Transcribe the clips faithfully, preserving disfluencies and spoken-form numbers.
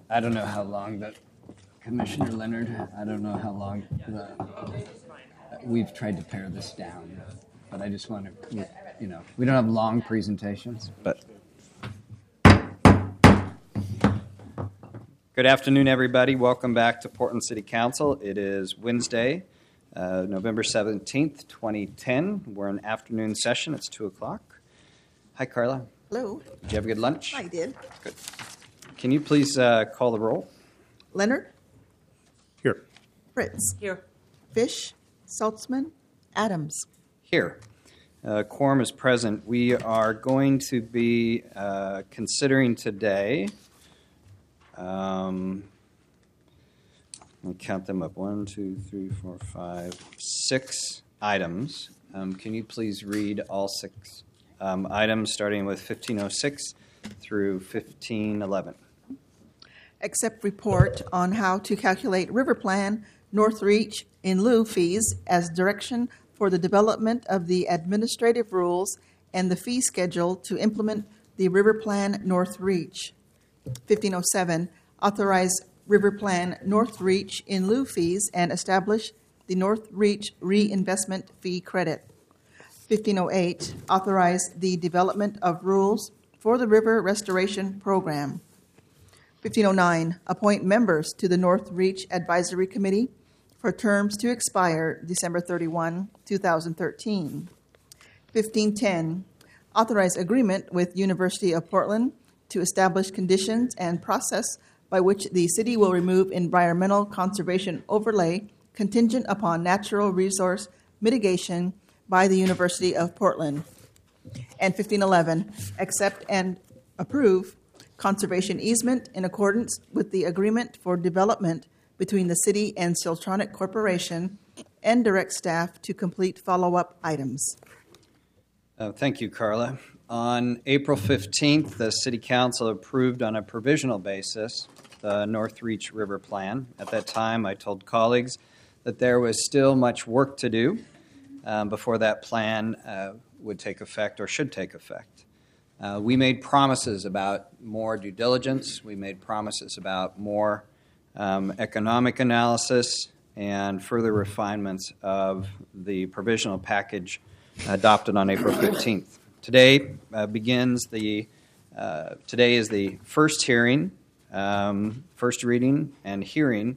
I don't know how long that Commissioner Leonard, I don't know how long the, we've tried to pare this down, but I just want to, you know, we don't have long presentations, but. Good afternoon, everybody. Welcome back to Portland City Council. It is Wednesday, uh, November seventeenth, twenty ten. We're in afternoon session. It's two o'clock. Hi, Carla. Hello. Did you have a good lunch? I did. Good. Can you please uh, call the roll? Leonard? Here. Fritz? Here. Fish? Saltzman? Adams? Here. Uh, quorum is present. We are going to be uh, considering today, um, let me count them up, one, two, three, four, five, six items. Um, can you please read all six um, items starting with fifteen oh six through fifteen eleven? Accept report on how to calculate river plan North Reach in lieu fees as direction for the development of the administrative rules and the fee schedule to implement the river plan North Reach. fifteen oh seven, authorize river plan North Reach in lieu fees and establish the North Reach reinvestment fee credit. fifteen oh eight, authorize the development of rules for the river restoration program. fifteen oh nine, appoint members to the North Reach Advisory Committee for terms to expire December thirty-first, twenty thirteen. fifteen ten, authorize agreement with University of Portland to establish conditions and process by which the city will remove environmental conservation overlay contingent upon natural resource mitigation by the University of Portland. And fifteen eleven, accept and approve conservation easement in accordance with the agreement for development between the city and Siltronic Corporation, and direct staff to complete follow-up items. Uh, thank you, Carla. On April fifteenth, the City Council approved on a provisional basis the North Reach River Plan. At that time, I told colleagues that there was still much work to do um, before that plan uh, would take effect or should take effect. Uh, we made promises about more due diligence. We made promises about more um, economic analysis and further refinements of the provisional package adopted on April fifteenth. Today uh, begins the, uh, today is the first hearing, um, first reading and hearing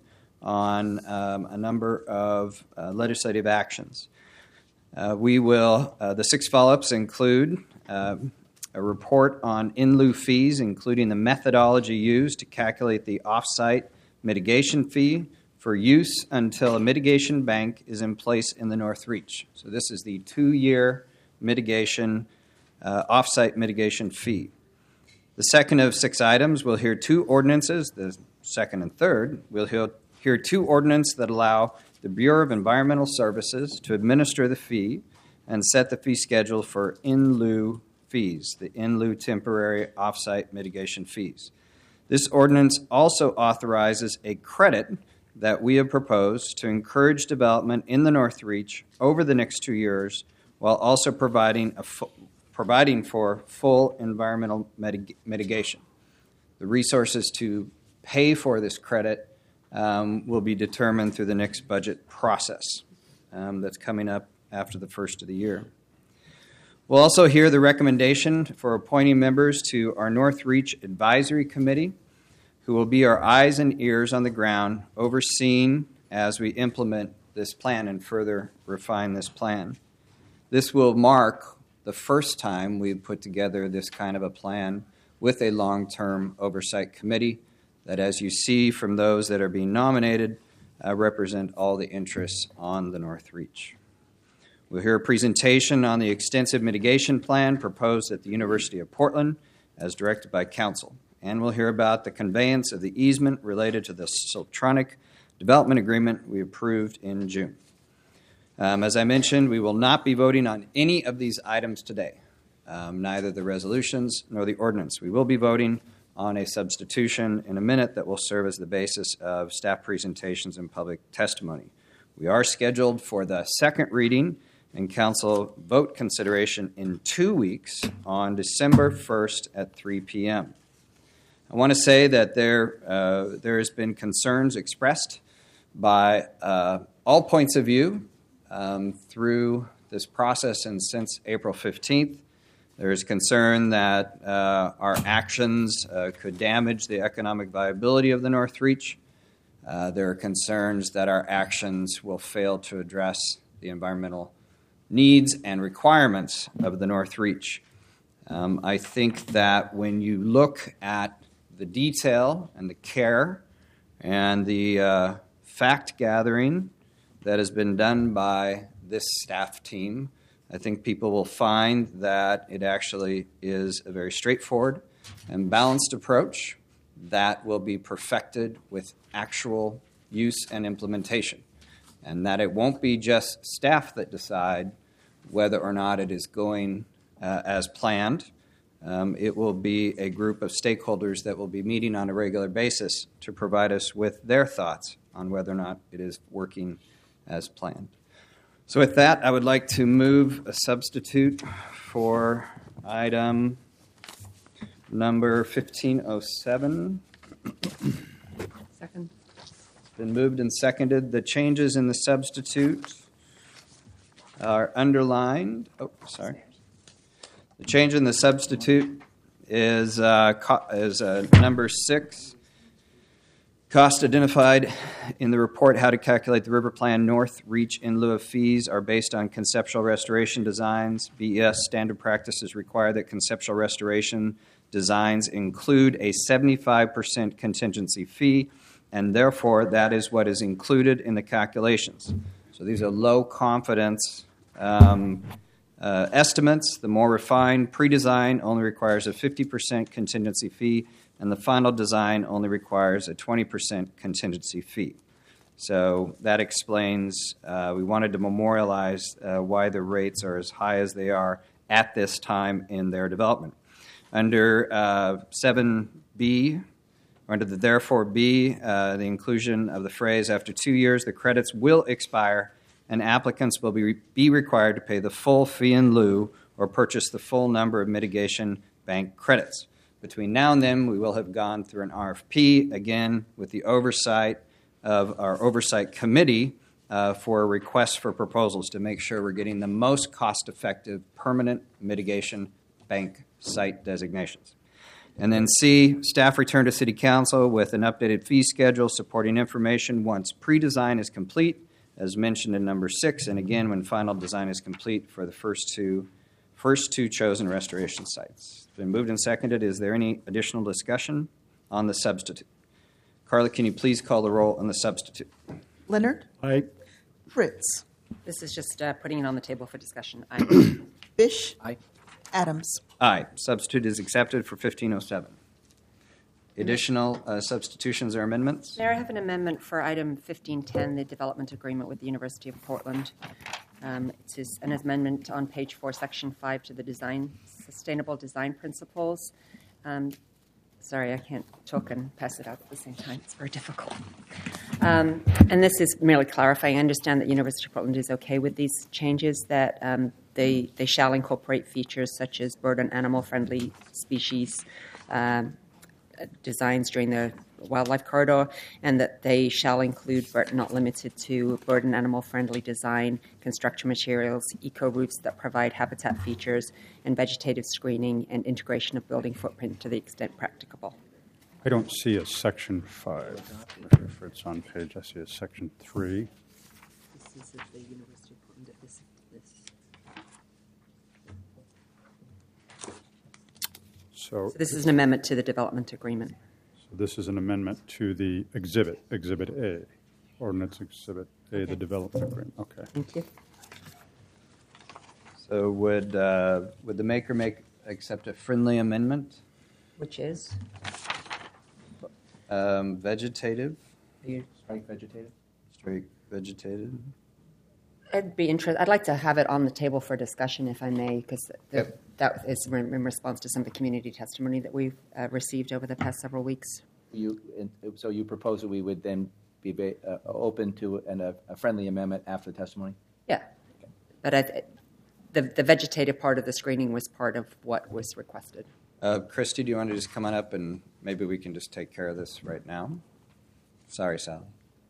on um, a number of uh, legislative actions. Uh, we will, uh, the six follow-ups include uh, a report on in lieu fees, including the methodology used to calculate the off-site mitigation fee for use until a mitigation bank is in place in the North Reach. So this is the two-year mitigation, uh, off-site mitigation fee. The second of six items, we'll hear two ordinances. The second and third, we'll hear, hear two ordinances that allow the Bureau of Environmental Services to administer the fee and set the fee schedule for in lieu fees, the in lieu temporary off-site mitigation fees. This ordinance also authorizes a credit that we have proposed to encourage development in the North Reach over the next two years while also providing, a fu- providing for full environmental mitig- mitigation. The resources to pay for this credit um, will be determined through the next budget process um, that's coming up after the first of the year. We'll also hear the recommendation for appointing members to our North Reach Advisory Committee, who will be our eyes and ears on the ground, overseeing as we implement this plan and further refine this plan. This will mark the first time we've put together this kind of a plan with a long-term oversight committee that, as you see from those that are being nominated, uh, represent all the interests on the North Reach. We'll hear a presentation on the extensive mitigation plan proposed at the University of Portland as directed by Council. And we'll hear about the conveyance of the easement related to the Siltronic Development Agreement we approved in June. Um, as I mentioned, we will not be voting on any of these items today, um, neither the resolutions nor the ordinance. We will be voting on a substitution in a minute that will serve as the basis of staff presentations and public testimony. We are scheduled for the second reading and council vote consideration in two weeks on December first at three p.m. I want to say that there, uh, there has been concerns expressed by uh, all points of view um, through this process and since April fifteenth. There is concern that uh, our actions uh, could damage the economic viability of the North Reach. Uh, there are concerns that our actions will fail to address the environmental needs and requirements of the North Reach. Um, I think that when you look at the detail and the care and the uh, fact gathering that has been done by this staff team, I think people will find that it actually is a very straightforward and balanced approach that will be perfected with actual use and implementation, and that it won't be just staff that decide whether or not it is going uh, as planned. Um, it will be a group of stakeholders that will be meeting on a regular basis to provide us with their thoughts on whether or not it is working as planned. So with that, I would like to move a substitute for item number fifteen oh seven. Second. It's been moved and seconded. The changes in the substitute are underlined. Oh, sorry. The change in the substitute is uh, co- is uh, number six. Costs identified in the report how to calculate the river plan North Reach in lieu of fees are based on conceptual restoration designs. B E S standard practices require that conceptual restoration designs include a seventy-five percent contingency fee, and therefore that is what is included in the calculations. So these are low confidence um, uh, estimates. The more refined pre-design only requires a fifty percent contingency fee, and the final design only requires a twenty percent contingency fee. So that explains, uh, we wanted to memorialize uh, why the rates are as high as they are at this time in their development. Under uh, seven B, or under the therefore B, uh, the inclusion of the phrase, after two years, the credits will expire and applicants will be, be required to pay the full fee in lieu or purchase the full number of mitigation bank credits. Between now and then, we will have gone through an R F P, again, with the oversight of our oversight committee uh, for requests for proposals to make sure we're getting the most cost-effective permanent mitigation bank site designations. And then C, staff return to City Council with an updated fee schedule supporting information once pre-design is complete, as mentioned in number six, and again when final design is complete for the first two, first two chosen restoration sites. It's been moved and seconded. Is there any additional discussion on the substitute? Carla, can you please call the roll on the substitute? Leonard? Aye. Fritz? This is just uh, putting it on the table for discussion. Aye. Bish? Aye. Adams? Aye. Substitute is accepted for fifteen oh seven. Additional uh, substitutions or amendments? Mayor, I have an amendment for item fifteen ten, the development agreement with the University of Portland. Um, it is an amendment on page four, section five, to the design sustainable design principles. Um, sorry, I can't talk and pass it out at the same time. It's very difficult. Um, and this is merely clarifying. I understand that University of Portland is okay with these changes, that um, they they shall incorporate features such as bird and animal-friendly species um, designs during the wildlife corridor, and that they shall include, but not limited to, bird and animal-friendly design, construction materials, eco-routes that provide habitat features, and vegetative screening and integration of building footprint to the extent practicable. I don't see a section five. If it's on page, I see a section three. This is at the University of Portland. This, this. So, So this is an amendment to the development agreement. so this is an amendment to the exhibit, Exhibit A, Ordinance Exhibit A, Okay. the development agreement. Okay. Thank you. So would uh, would the maker make accept a friendly amendment? Which is? Um, vegetative, You, strike vegetative, strike vegetative. I'd be interested. I'd like to have it on the table for discussion, if I may, because Yep. that is in in response to some of the community testimony that we've uh, received over the past several weeks. You, and so you propose that we would then be ba- uh, open to an, a, a friendly amendment after the testimony? Yeah, but I, the the vegetative part of the screening was part of what was requested. Uh, Christy, do you want to just come on up and maybe we can just take care of this right now? Sorry, Sally.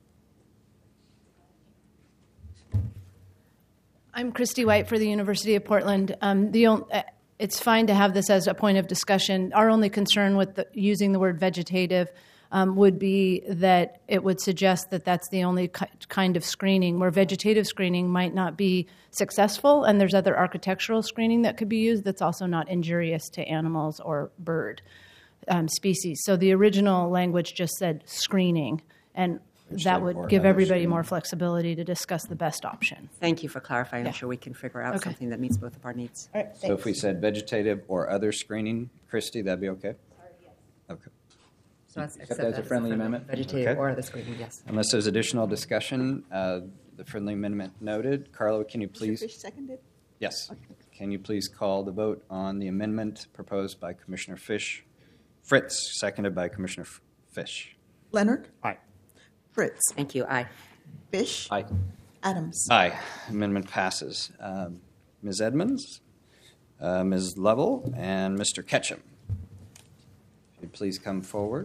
I'm Christy White for the University of Portland. Um, the on, uh, it's fine to have this as a point of discussion. Our only concern with the, using the word vegetative um, would be that it would suggest that that's the only ki- kind of screening, where vegetative screening might not be successful, and there's other architectural screening that could be used that's also not injurious to animals or bird um, species. So the original language just said screening, and that would give everybody more flexibility to discuss the best option. Thank you for clarifying. Yeah. I'm sure we can figure out Okay. something that meets both of our needs. All right, So if we said vegetative or other screening, Christy, that'd be okay? Okay. So let's Accept accept as a that friendly amendment? Vegetative Okay. or other screening, yes. Unless there's additional discussion, uh, the friendly amendment noted. Carla, can you Mister please? Fish seconded? Yes. Can you please call the vote on the amendment proposed by Commissioner Fish? Fritz, seconded by Commissioner F- Fish. Leonard? Aye. Fritz? Thank you. Aye. Fish? Aye. Adams? Aye. Amendment passes. Um, Miz Edmonds, uh, Miz Lovell, and Mister Ketchum. If you'd please come forward.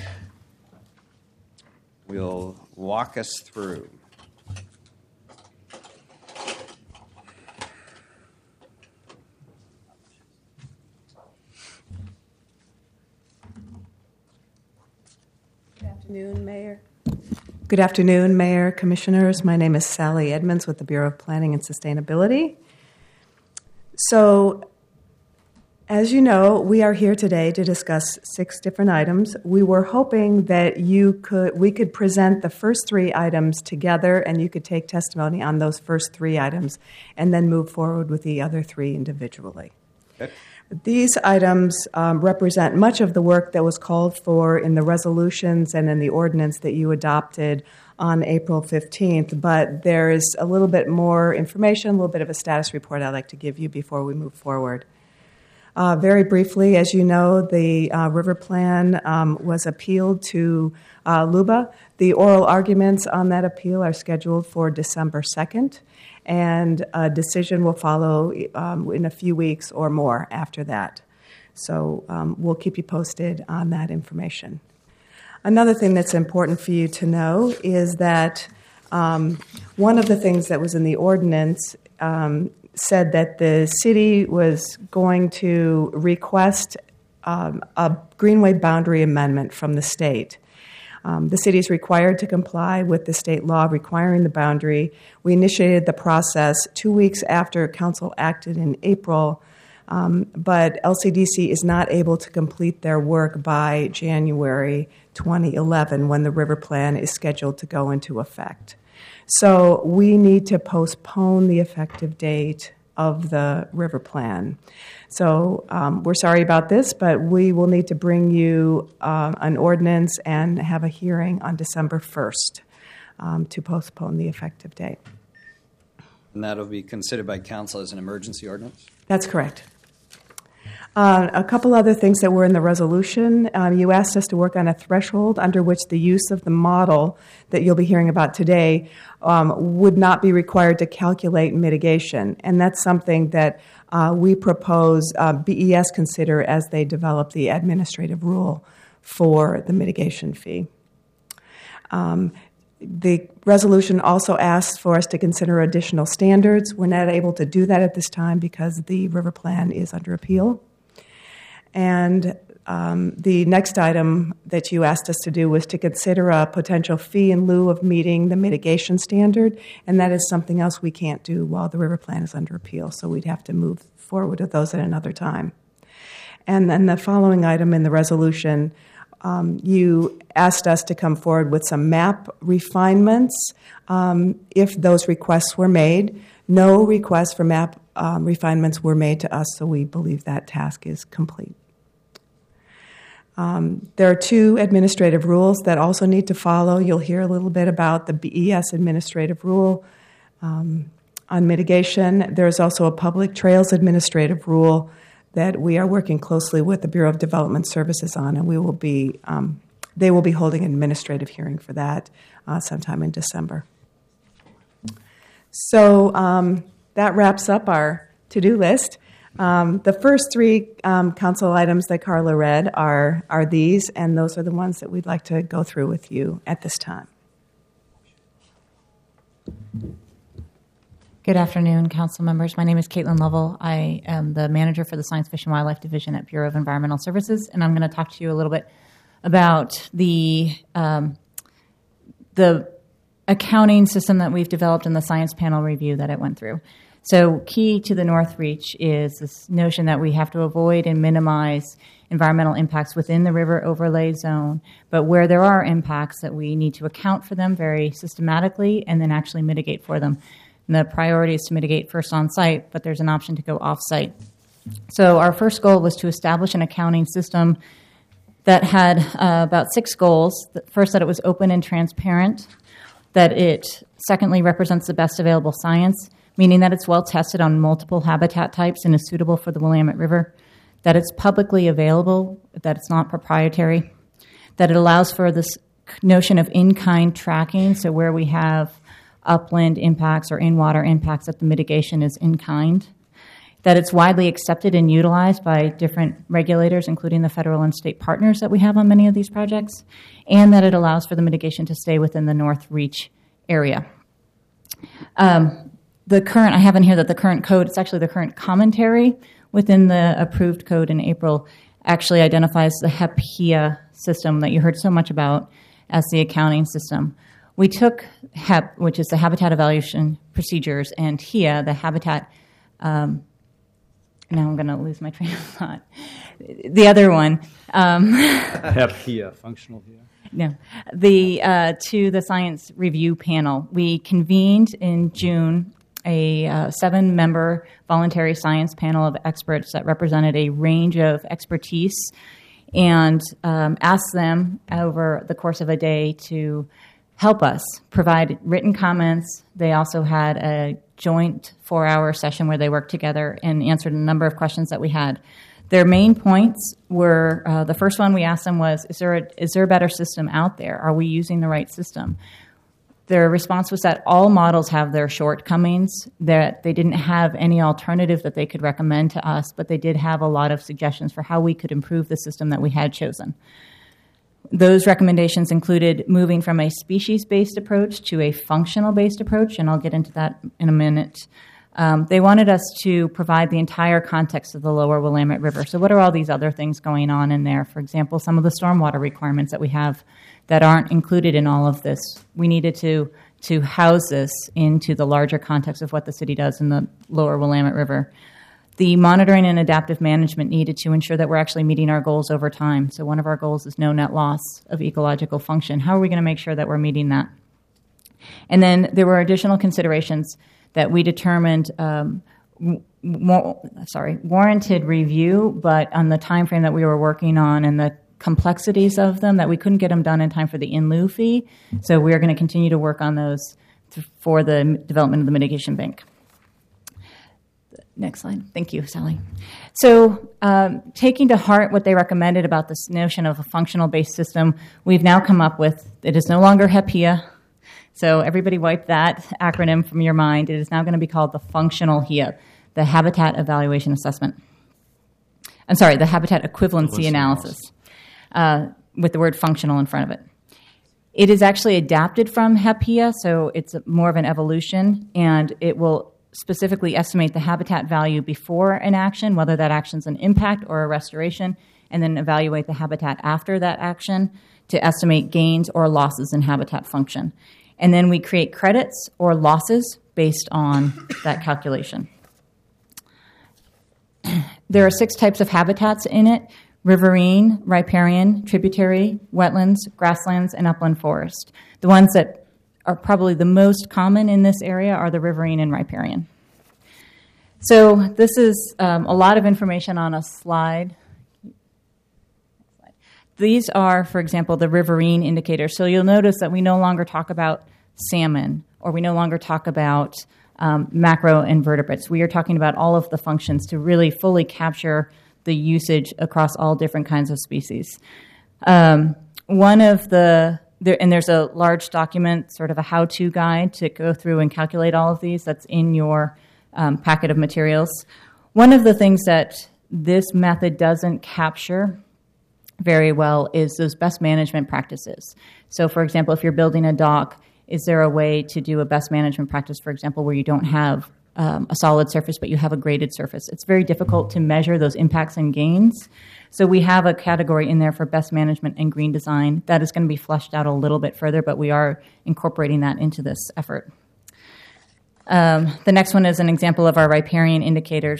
We'll walk us through. Good afternoon, Mayor. Good afternoon, Mayor, Commissioners. My name is Sally Edmonds with the Bureau of Planning and Sustainability. So, as you know, we are here today to discuss six different items. We were hoping that you could, we could present the first three items together and you could take testimony on those first three items and then move forward with the other three individually. Okay. These items um, represent much of the work that was called for in the resolutions and in the ordinance that you adopted on April fifteenth, but there is a little bit more information, a little bit of a status report I'd like to give you before we move forward. Uh, very briefly, as you know, the uh, river plan um, was appealed to uh, L U B A. The oral arguments on that appeal are scheduled for December second, and a decision will follow um, in a few weeks or more after that. So um, we'll keep you posted on that information. Another thing that's important for you to know is that um, one of the things that was in the ordinance um, said that the city was going to request um, a greenway boundary amendment from the state. Um, the city is required to comply with the state law requiring the boundary. We initiated the process two weeks after council acted in April, um, but L C D C is not able to complete their work by January twenty eleven when the river plan is scheduled to go into effect. So we need to postpone the effective date of the river plan. So um, we're sorry about this, but we will need to bring you uh, an ordinance and have a hearing on December first um, to postpone the effective date. And that'll be considered by council as an emergency ordinance? That's correct. Uh, a couple other things that were in the resolution. Um, you asked us to work on a threshold under which the use of the model that you'll be hearing about today um, would not be required to calculate mitigation. And that's something that uh, we propose uh, B E S consider as they develop the administrative rule for the mitigation fee. Um, the resolution also asks for us to consider additional standards. We're not able to do that at this time because the river plan is under appeal. And um, the next item that you asked us to do was to consider a potential fee in lieu of meeting the mitigation standard, and that is something else we can't do while the river plan is under appeal, so we'd have to move forward with those at another time. And then the following item in the resolution, um, you asked us to come forward with some map refinements um, if those requests were made. No requests for map um, refinements were made to us, so we believe that task is complete. Um, there are two administrative rules that also need to follow. You'll hear a little bit about the B E S administrative rule um, on mitigation. There's also a public trails administrative rule that we are working closely with the Bureau of Development Services on, and we will be um, they will be holding an administrative hearing for that uh, sometime in December. So um, that wraps up our to-do list. Um, the first three um, council items that Carla read are, are these, and those are the ones that we'd like to go through with you at this time. Good afternoon, council members. My name is Caitlin Lovell. I am the manager for the Science, Fish, and Wildlife Division at Bureau of Environmental Services, and I'm going to talk to you a little bit about the um, the accounting system that we've developed and the science panel review that it went through. So key to the North Reach is this notion that we have to avoid and minimize environmental impacts within the river overlay zone, but where there are impacts that we need to account for them very systematically and then actually mitigate for them. And the priority is to mitigate first on site, but there's an option to go off site. So our first goal was to establish an accounting system that had uh, about six goals. First, that it was open and transparent, that it secondly represents the best available science, meaning that it's well tested on multiple habitat types and is suitable for the Willamette River, that it's publicly available, that it's not proprietary, that it allows for this notion of in-kind tracking, so where we have upland impacts or in-water impacts, that the mitigation is in-kind, that it's widely accepted and utilized by different regulators, including the federal and state partners that we have on many of these projects, and that it allows for the mitigation to stay within the North Reach area. Um, The current, I have in here that the current code, it's actually the current commentary within the approved code in April, actually identifies the H E P H E A system that you heard so much about as the accounting system. We took H E P, which is the Habitat Evaluation Procedures, and H E A, the Habitat, um, now I'm going to lose my train of thought. The other one. Um, H E P H E A, functional H E A. No, the uh, to the science review panel. We convened in June a uh, seven-member voluntary science panel of experts that represented a range of expertise, and um, asked them over the course of a day to help us provide written comments. They also had a joint four-hour session where they worked together and answered a number of questions that we had. Their main points were, uh, the first one we asked them was, is there a, is there a better system out there? Are we using the right system? Their response was that all models have their shortcomings, that they didn't have any alternative that they could recommend to us, but they did have a lot of suggestions for how we could improve the system that we had chosen. Those recommendations included moving from a species-based approach to a functional-based approach, and I'll get into that in a minute. Um, they wanted us to provide the entire context of the lower Willamette River. So what are all these other things going on in there? For example, some of the stormwater requirements that we have that aren't included in all of this. We needed to, to house this into the larger context of what the city does in the lower Willamette River. The monitoring and adaptive management needed to ensure that we're actually meeting our goals over time. So one of our goals is no net loss of ecological function. How are we going to make sure that we're meeting that? And then there were additional considerations that we determined um, more, sorry, warranted review, but on the time frame that we were working on and the complexities of them, that we couldn't get them done in time for the in lieu fee. So we are going to continue to work on those for the development of the mitigation bank. Next slide. Thank you, Sally. So um, taking to heart what they recommended about this notion of a functional-based system, we've now come up with, it is no longer H E P H E A. So everybody wipe that acronym from your mind. It is now going to be called the functional H E A, the Habitat Evaluation Assessment. I'm sorry, the Habitat Equivalency Analysis, uh, with the word functional in front of it. It is actually adapted from H E P H E A, so it's more of an evolution, and it will specifically estimate the habitat value before an action, whether that action is an impact or a restoration, and then evaluate the habitat after that action to estimate gains or losses in habitat function. And then we create credits or losses based on that calculation. There are six types of habitats in it: riverine, riparian, tributary, wetlands, grasslands, and upland forest. The ones that are probably the most common in this area are the riverine and riparian. So this is um, a lot of information on a slide. These are, for example, the riverine indicators. So you'll notice that we no longer talk about salmon, or we no longer talk about um, macroinvertebrates. We are talking about all of the functions to really fully capture the usage across all different kinds of species. Um, one of the There, and there's a large document, sort of a how-to guide to go through and calculate all of these. That's in your um, packet of materials. One of the things that this method doesn't capture very well is those best management practices. So, for example, if you're building a dock, is there a way to do a best management practice, for example, where you don't have um, a solid surface, but you have a graded surface? It's very difficult to measure those impacts and gains. So we have a category in there for best management and green design. That is going to be fleshed out a little bit further, but we are incorporating that into this effort. Um, the next one is an example of our riparian indicators.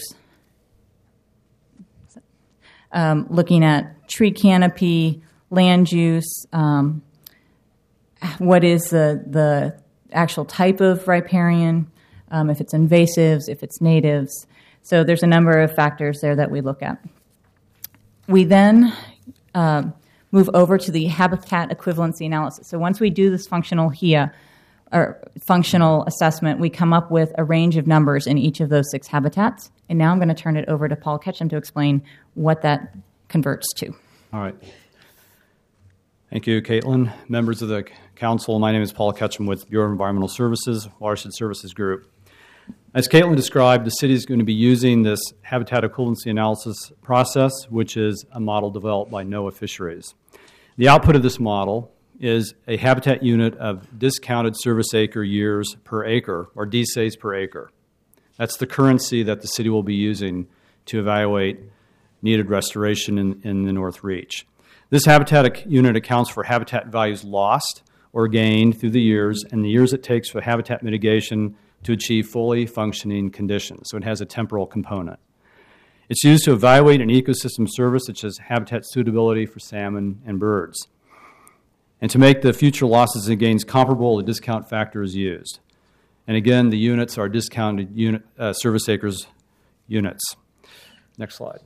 Um, looking at tree canopy, land use, um, what is the, the actual type of riparian, um, if it's invasives, if it's natives. So there's a number of factors there that we look at. We then um, move over to the habitat equivalency analysis. So once we do this functional H I A, or functional assessment, we come up with a range of numbers in each of those six habitats. And now I'm going to turn it over to Paul Ketchum to explain what that converts to. All right. Thank you, Caitlin. Members of the council, my name is Paul Ketchum with Bureau of Environmental Services, Watershed Services Group. As Caitlin described, the city is going to be using this habitat equivalency analysis process, which is a model developed by NOAA Fisheries. The output of this model is a habitat unit of discounted service acre years per acre, or D S AYs per acre. That's the currency that the city will be using to evaluate needed restoration in, in the North Reach. This habitat unit accounts for habitat values lost or gained through the years and the years it takes for habitat mitigation to achieve fully functioning conditions. So it has a temporal component. It's used to evaluate an ecosystem service such as habitat suitability for salmon and birds. And to make the future losses and gains comparable, the discount factor is used. And again, the units are discounted unit, uh, service acres units. Next slide.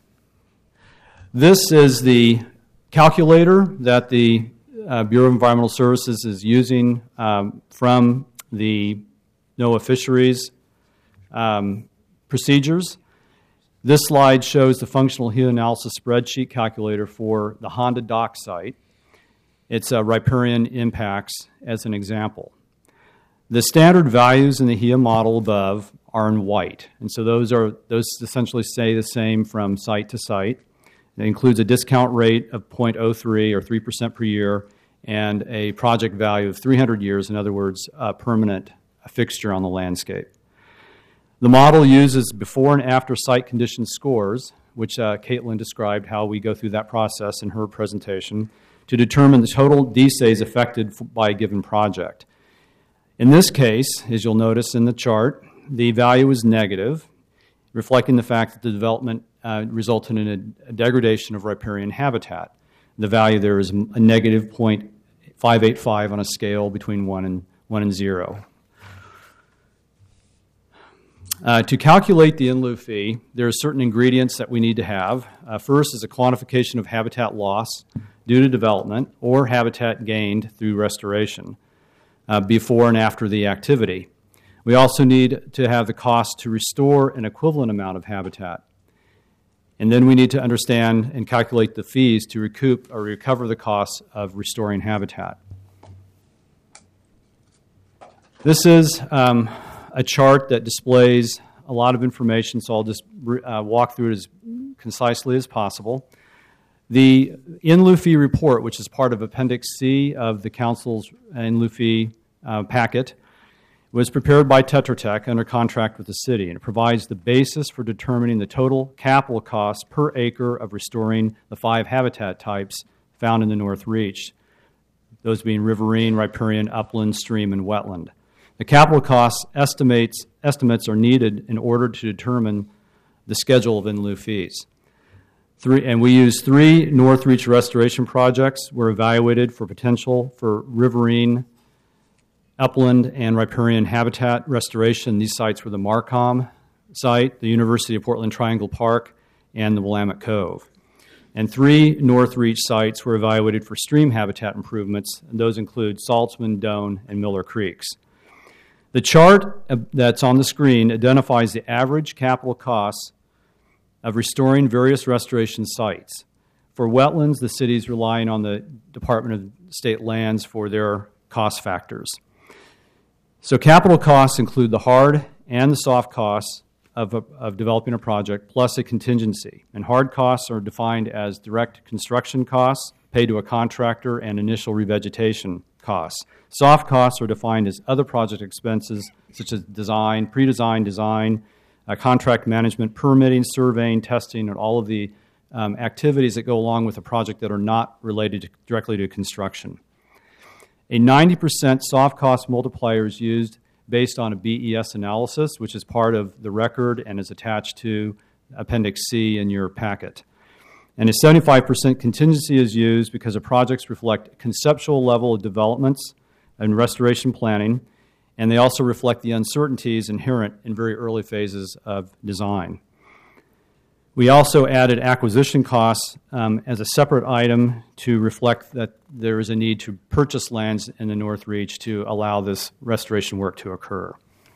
This is the calculator that the uh, Bureau of Environmental Services is using um, from the NOAA Fisheries um, procedures. This slide shows the functional H I A analysis spreadsheet calculator for the Honda Dock site. It's uh, riparian impacts as an example. The standard values in the H I A model above are in white, and so those are those essentially stay the same from site to site. It includes a discount rate of zero point zero three or three percent per year and a project value of three hundred years, in other words, a permanent fixture on the landscape. The model uses before and after site condition scores, which uh, Caitlin described how we go through that process in her presentation, to determine the total D S A Ys affected by a given project. In this case, as you'll notice in the chart, the value is negative, reflecting the fact that the development uh, resulted in a, a degradation of riparian habitat. The value there is a negative zero point five eight five on a scale between one and, one and zero. Uh, to calculate the in lieu fee, there are certain ingredients that we need to have. Uh, first is a quantification of habitat loss due to development or habitat gained through restoration uh, before and after the activity. We also need to have the cost to restore an equivalent amount of habitat. And then we need to understand and calculate the fees to recoup or recover the costs of restoring habitat. This is um, a chart that displays a lot of information, so I'll just uh, walk through it as concisely as possible. The in lieu fee report, which is part of Appendix C of the Council's in lieu fee uh, packet, was prepared by Tetra Tech under contract with the city, and it provides the basis for determining the total capital cost per acre of restoring the five habitat types found in the North Reach, those being riverine, riparian, upland, stream, and wetland. The capital cost estimates, estimates are needed in order to determine the schedule of in lieu fees. Three, and we use three North Reach restoration projects were evaluated for potential for riverine, upland, and riparian habitat restoration. These sites were the Marcom site, the University of Portland Triangle Park, and the Willamette Cove. And three North Reach sites were evaluated for stream habitat improvements, and those include Saltzman, Doane, and Miller Creeks. The chart that's on the screen identifies the average capital costs of restoring various restoration sites. For wetlands, the city is relying on the Department of State Lands for their cost factors. So capital costs include the hard and the soft costs of, a, of developing a project plus a contingency. And hard costs are defined as direct construction costs paid to a contractor and initial revegetation costs. Soft costs are defined as other project expenses such as design, pre-design, design, uh, contract management, permitting, surveying, testing, and all of the um, activities that go along with a project that are not related to, directly to construction. A ninety percent soft cost multiplier is used based on a B E S analysis, which is part of the record and is attached to Appendix C in your packet. And a seventy-five percent contingency is used because the projects reflect conceptual level of developments and restoration planning, and they also reflect the uncertainties inherent in very early phases of design. We also added acquisition costs um, as a separate item to reflect that there is a need to purchase lands in the North Reach to allow this restoration work to occur.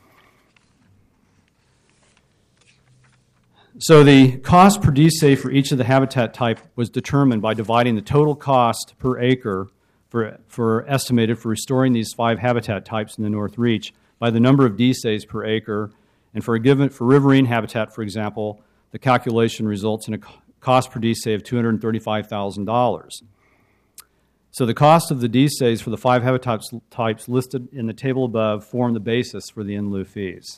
So the cost per D S A for each of the habitat type was determined by dividing the total cost per acre for, for estimated for restoring these five habitat types in the North Reach by the number of D S As per acre. And for a given for riverine habitat, for example, the calculation results in a cost per D S A of two hundred thirty-five thousand dollars. So the cost of the D S As for the five habitat types listed in the table above form the basis for the in lieu fees.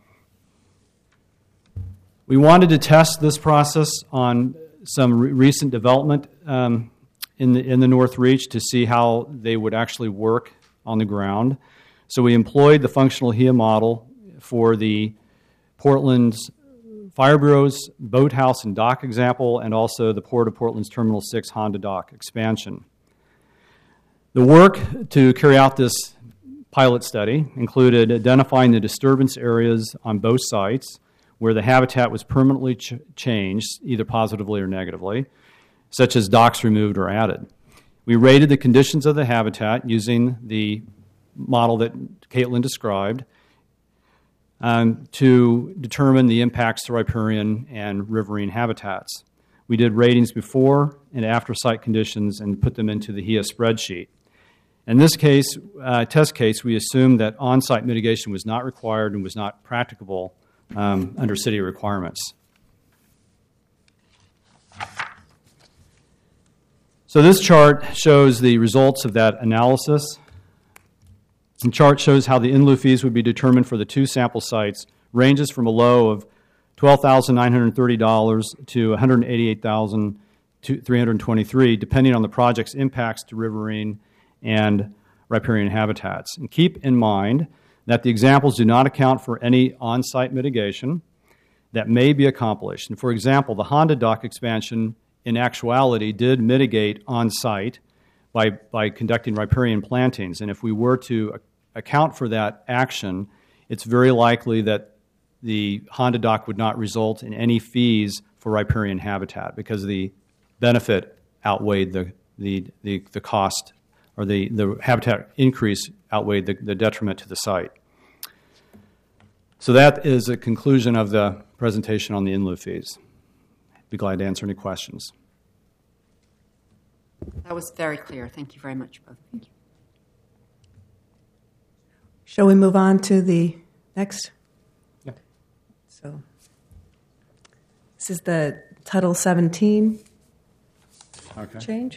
We wanted to test this process on some re- recent development um, in the in the North Reach to see how they would actually work on the ground. So we employed the functional H I A model for the Portland's Fire Bureau's boathouse and dock example, and also the Port of Portland's Terminal six Honda Dock expansion. The work to carry out this pilot study included identifying the disturbance areas on both sites where the habitat was permanently ch- changed, either positively or negatively, such as docks removed or added. We rated the conditions of the habitat using the model that Caitlin described, Um, to determine the impacts to riparian and riverine habitats. We did ratings before and after site conditions and put them into the H I A spreadsheet. In this case, uh, test case, we assumed that on-site mitigation was not required and was not practicable um, under city requirements. So this chart shows the results of that analysis. The chart shows how the in lieu fees would be determined for the two sample sites, ranges from a low of twelve thousand nine hundred thirty dollars to one hundred eighty-eight thousand three hundred twenty-three dollars, depending on the project's impacts to riverine and riparian habitats. And keep in mind that the examples do not account for any on-site mitigation that may be accomplished. And for example, the Honda Dock expansion in actuality did mitigate on-site by, by conducting riparian plantings. And if we were to account for that action, it's very likely that the Honda Dock would not result in any fees for riparian habitat because the benefit outweighed the, the, the, the cost, or the, the habitat increase outweighed the, the detriment to the site. So that is a conclusion of the presentation on the in lieu fees. Be glad to answer any questions. That was very clear. Thank you very much, both of you. Shall we move on to the next? Yeah. So this is the Title seventeen Okay. change.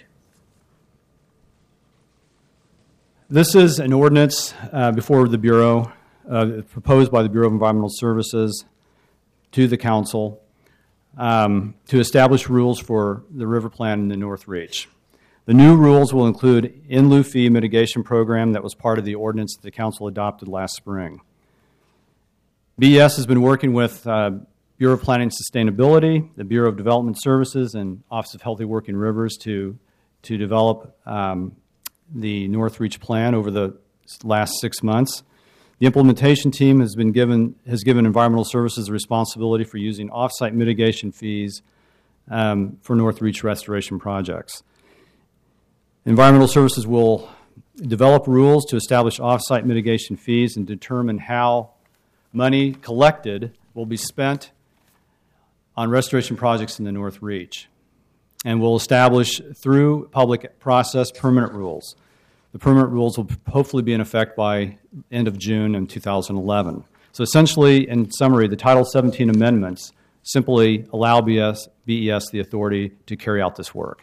This is an ordinance uh, before the Bureau, uh, proposed by the Bureau of Environmental Services to the Council um, to establish rules for the river plan in the North Reach. The new rules will include in lieu fee mitigation program that was part of the ordinance that the Council adopted last spring. B E S has been working with uh, Bureau of Planning and Sustainability, the Bureau of Development Services, and Office of Healthy Working Rivers to, to develop um, the North Reach plan over the last six months. The implementation team has been given has given Environmental Services the responsibility for using off-site mitigation fees um, for North Reach restoration projects. Environmental Services will develop rules to establish off-site mitigation fees and determine how money collected will be spent on restoration projects in the North Reach. And will establish, through public process, permanent rules. The permanent rules will hopefully be in effect by end of June in two thousand eleven. So essentially, in summary, the Title seventeen amendments simply allow B S, B E S the authority to carry out this work.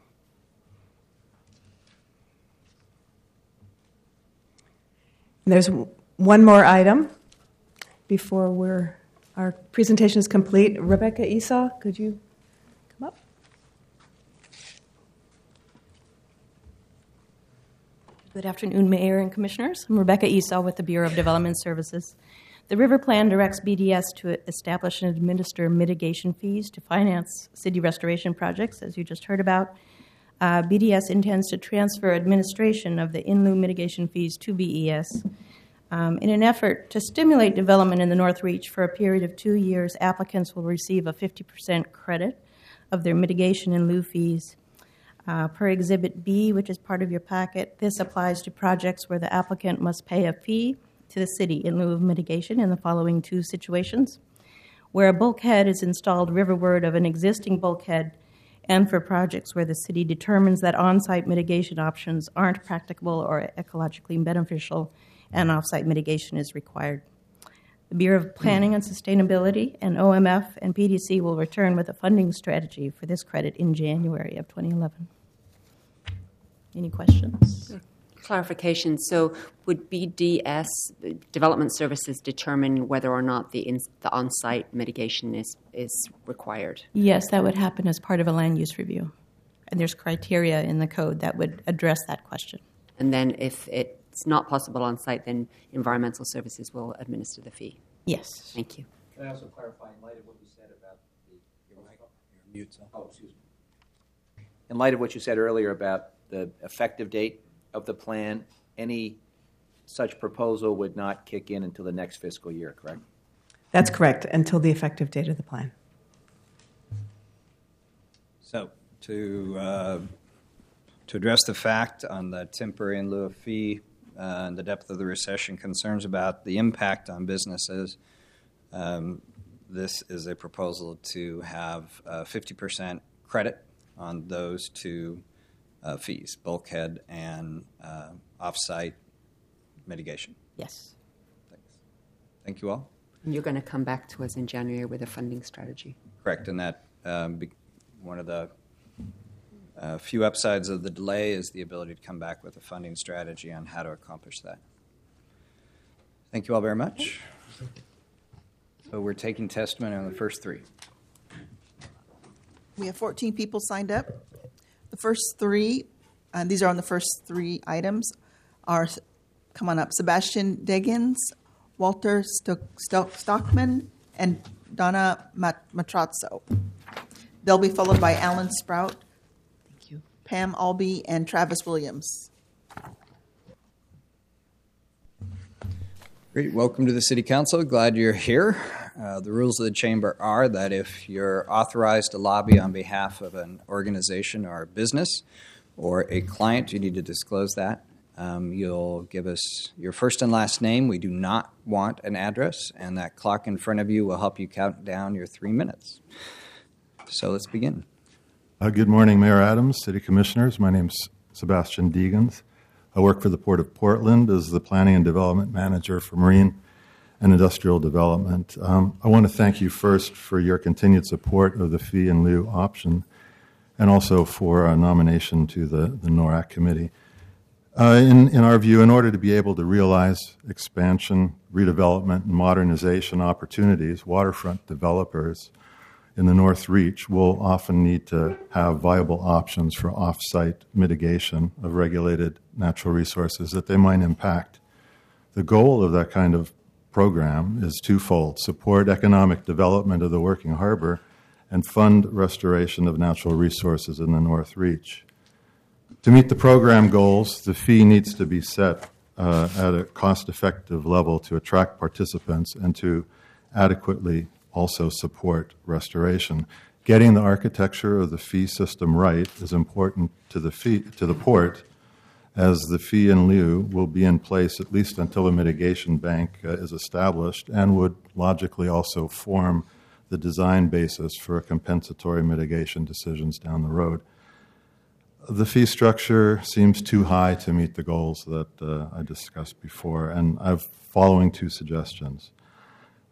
There's one more item before we're, our presentation is complete. Rebecca Esau, could you come up? Good afternoon, Mayor and Commissioners. I'm Rebecca Esau with the Bureau of Development Services. The River Plan directs B D S to establish and administer mitigation fees to finance city restoration projects, as you just heard about. Uh, B D S intends to transfer administration of the in lieu mitigation fees to B E S. Um, in an effort to stimulate development in the North Reach for a period of two years, applicants will receive a fifty percent credit of their mitigation in lieu fees. Uh, per Exhibit B, which is part of your packet, this applies to projects where the applicant must pay a fee to the city in lieu of mitigation in the following two situations: where a bulkhead is installed riverward of an existing bulkhead, and for projects where the city determines that on-site mitigation options aren't practicable or ecologically beneficial and off-site mitigation is required. The Bureau of Planning and Sustainability and O M F and P D C will return with a funding strategy for this credit in January of twenty eleven. Any questions? Clarification. So would B D S, Development Services, determine whether or not the, in, the on-site mitigation is, is required? Yes, that would happen as part of a land use review. And there's criteria in the code that would address that question. And then if it's not possible on-site, then Environmental Services will administer the fee? Yes. Thank you. Can I also clarify in light of what you said about the... Your mic, your mute. Oh, excuse me. In light of what you said earlier about the effective date of the plan, any such proposal would not kick in until the next fiscal year, correct? That's correct, until the effective date of the plan. So to uh, to address the fact on the temporary in lieu of fee uh, and the depth of the recession, concerns about the impact on businesses, um, this is a proposal to have uh, fifty percent credit on those two uh, fees, bulkhead and uh, off-site mitigation. Yes. Thanks. Thank you all. And you're going to come back to us in January with a funding strategy? Correct, and that um, be, one of the uh, few upsides of the delay is the ability to come back with a funding strategy on how to accomplish that. Thank you all very much. So we're taking testimony on the first three. We have fourteen people signed up. The first three, and these are on the first three items, are, come on up, Sebastian Degens, Walter Sto- Sto- Stockman, and Donna Mat- Matrazzo. They'll be followed by Alan Sprout, Thank you. Pam Albee, and Travis Williams. Great. Welcome to the City Council. Glad you're here. Uh, the rules of the Chamber are that if you're authorized to lobby on behalf of an organization or a business or a client, you need to disclose that. Um, you'll give us your first and last name. We do not want an address, and that clock in front of you will help you count down your three minutes. So let's begin. Uh, good morning, Mayor Adams, City Commissioners. My name's Sebastian Degens. I work for the Port of Portland as the Planning and Development Manager for Marine and Industrial Development. Um, I want to thank you first for your continued support of the fee in lieu option and also for a nomination to the, the NORAC committee. Uh, in, in our view, in order to be able to realize expansion, redevelopment, and modernization opportunities, waterfront developers in the North Reach will often need to have viable options for off-site mitigation of regulated natural resources that they might impact. The goal of that kind of program is twofold: support economic development of the working harbor and fund restoration of natural resources in the North Reach. To meet the program goals, the fee needs to be set uh, at a cost-effective level to attract participants and to adequately also support restoration. Getting the architecture of the fee system right is important to the fee, to the port, as the fee in lieu will be in place at least until a mitigation bank uh, is established and would logically also form the design basis for compensatory mitigation decisions down the road. The fee structure seems too high to meet the goals that uh, I discussed before, and I've following two suggestions.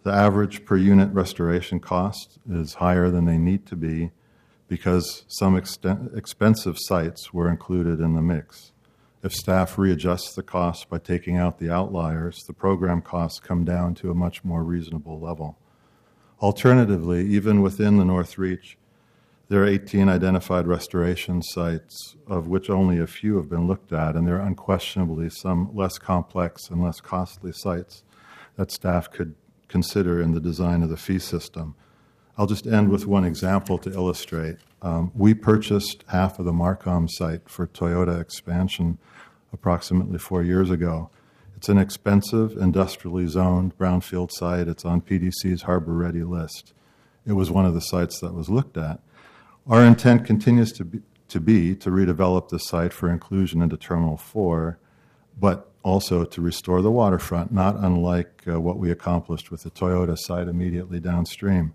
The average per unit restoration cost is higher than they need to be because some exten- expensive sites were included in the mix. If staff readjusts the costs by taking out the outliers, the program costs come down to a much more reasonable level. Alternatively, even within the North Reach, there are eighteen identified restoration sites, of which only a few have been looked at, and there are unquestionably some less complex and less costly sites that staff could consider in the design of the fee system. I'll just end with one example to illustrate. Um, we purchased half of the Markham site for Toyota expansion approximately four years ago. It's an expensive, industrially zoned brownfield site. It's on P D C's Harbor Ready list. It was one of the sites that was looked at. Our intent continues to be to, be to redevelop the site for inclusion into Terminal four, but also to restore the waterfront, not unlike uh, what we accomplished with the Toyota site immediately downstream.